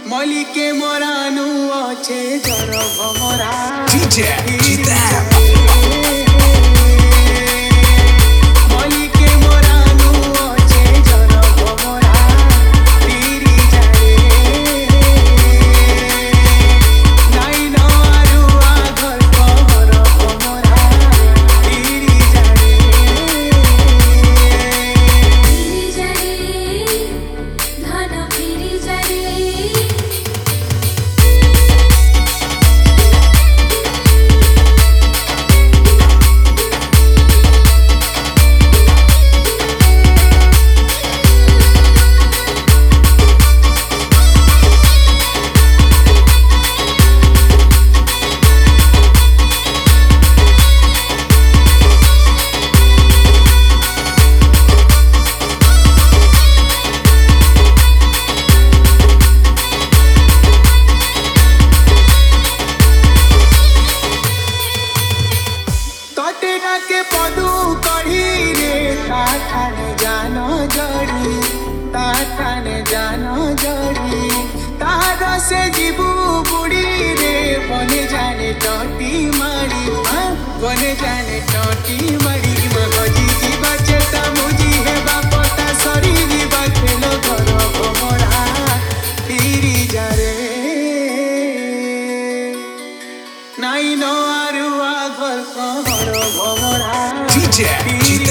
मलिके मोरानु अच्छे जर भमरा DJ Gitan. मलिके मोरानु अच्छे जर भमरा तिरी जाए नाइ नआरु आघर कहर भमरा तिरी जाए के पदू कढ़ी रे ताठाने जान जड़ी ताठाने जान जड़ी तार से जीवू बुढ़ी रे बने जाने टटी मारी बने जाने टटी मारी मगजी जीवा चेता मुझी है बापता सरी जीवा खेलो घर भमरा तीरी जारे नाइ नआरु आघर कहर भमरा DJ